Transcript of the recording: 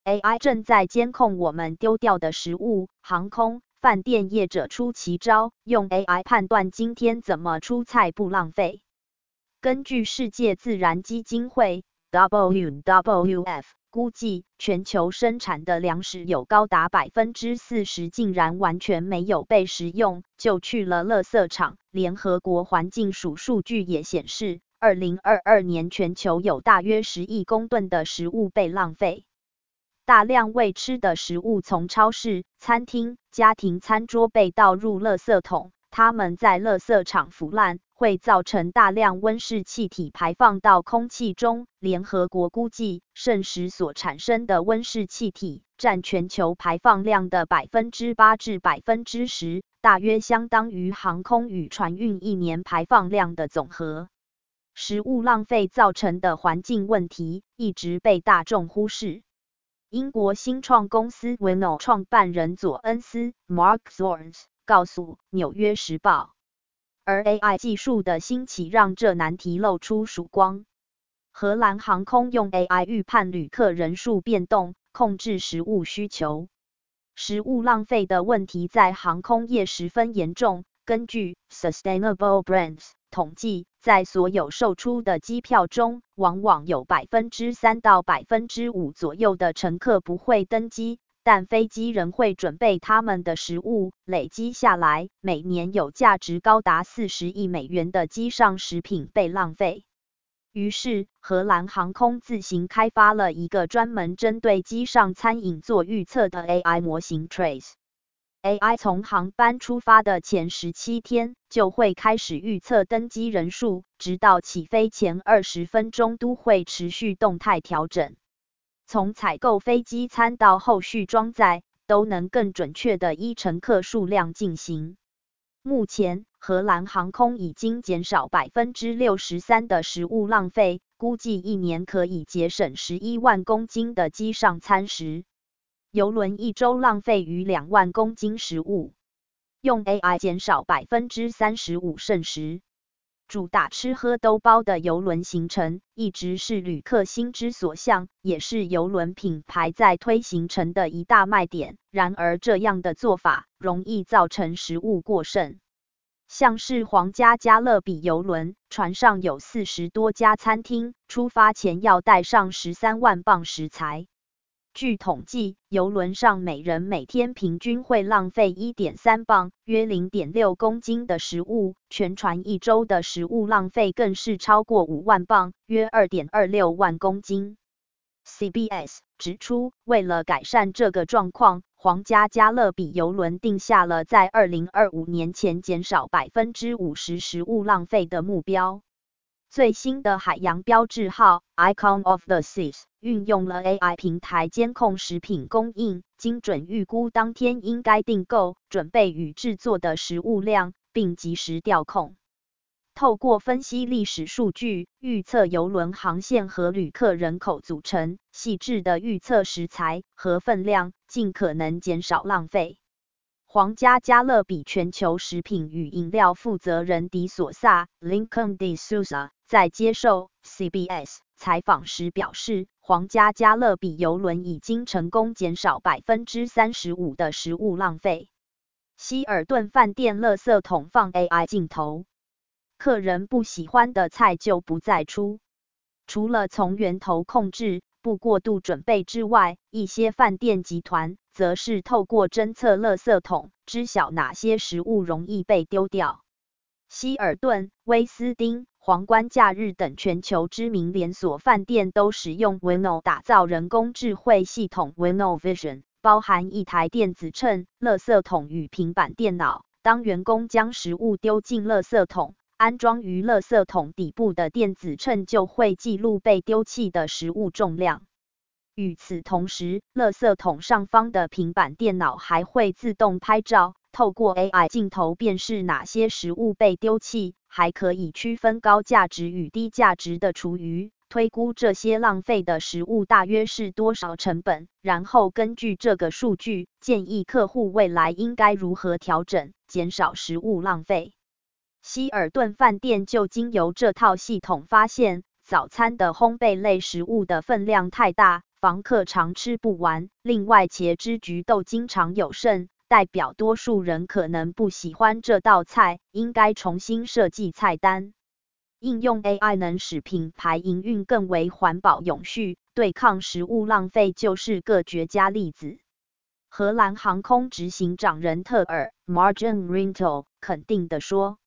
AI 正在监控我们丢掉的食物，航空、饭店业者出奇招，用 AI 判断今天怎么出菜不浪费。根据世界自然基金会 WWF 估计，全球生产的粮食有高达 40% 竟然完全没有被食用，就去了垃圾场。联合国环境署数据也显示，2022年全球有大约10亿公吨的食物被浪费。大量未吃的食物从超市、餐厅、家庭餐桌被倒入垃圾桶，它们在垃圾场腐烂，会造成大量温室气体排放到空气中。联合国估计，剩食所产生的温室气体占全球排放量的 8% 至 10%， 大约相当于航空与船运一年排放量的总和。食物浪费造成的环境问题一直被大众忽视。英国新创公司 Wino 创办人佐恩斯 Mark Zorns 告诉《纽约时报》，而 AI 技术的兴起让这难题露出曙光。荷兰航空用 AI 预判旅客人数变动，控制食物需求。食物浪费的问题在航空业十分严重。根据 Sustainable Brands 统计，在所有售出的机票中，往往有 3% 到 5% 左右的乘客不会登机，但飞机仍会准备他们的食物。累积下来，每年有价值高达40亿美元的机上食品被浪费。于是，荷兰航空自行开发了一个专门针对机上餐饮做预测的 AI 模型 Trace。AI 从航班出发的前17天就会开始预测登机人数，直到起飞前20分钟都会持续动态调整。从采购飞机餐到后续装载，都能更准确地依乘客数量进行。目前，荷兰航空已经减少 63% 的食物浪费，估计一年可以节省11万公斤的机上餐食。邮轮一周浪费逾2万公斤食物，用 AI 减少 35% 剩食。主打吃喝都包的邮轮行程，一直是旅客心之所向，也是邮轮品牌在推行程的一大卖点。然而，这样的做法容易造成食物过剩。像是皇家加勒比邮轮，船上有40多家餐厅，出发前要带上13万磅食材。据统计，邮轮上每人每天平均会浪费 1.3 磅，约 0.6 公斤的食物，全船一周的食物浪费更是超过5万磅，约 2.26 万公斤。CBS 指出，为了改善这个状况，皇家加勒比邮轮定下了在2025年前减少 50% 食物浪费的目标。最新的海洋标志号 Icon of the Seas 运用了 AI 平台监控食品供应，精准预估当天应该订购、准备与制作的食物量，并及时调控。透过分析历史数据，预测邮轮航线和旅客人口组成，细致的预测食材和分量，尽可能减少浪费。皇家加勒比全球食品与饮料负责人迪索萨 Lincoln de Souza 在接受 CBS 采访时表示，皇家加勒比邮轮已经成功减少 35% 的食物浪费。希尔顿饭店垃圾桶放 AI 镜头，客人不喜欢的菜就不再出。除了从源头控制、不过度准备之外，一些饭店集团则是透过侦测垃圾桶，知晓哪些食物容易被丢掉。希尔顿、威斯汀、皇冠假日等全球知名连锁饭店都使用 Wino 打造人工智慧系统 Wino Vision， 包含一台电子秤、垃圾桶与平板电脑。当员工将食物丢进垃圾桶，安装于垃圾桶底部的电子秤就会记录被丢弃的食物重量。与此同时，垃圾桶上方的平板电脑还会自动拍照，透过 AI 镜头辨识哪些食物被丢弃，还可以区分高价值与低价值的厨余，推估这些浪费的食物大约是多少成本，然后根据这个数据，建议客户未来应该如何调整，减少食物浪费。希尔顿饭店就经由这套系统发现，早餐的烘焙类食物的分量太大， 房客常吃不完。另外，茄汁菊豆经常有剩，代表多数人可能不喜欢这道菜，应该重新设计菜单。应用 AI 能使品牌营运更为环保永续，对抗食物浪费就是个绝佳例子。荷兰航空执行长人特尔 Marjan Rintel 肯定地说。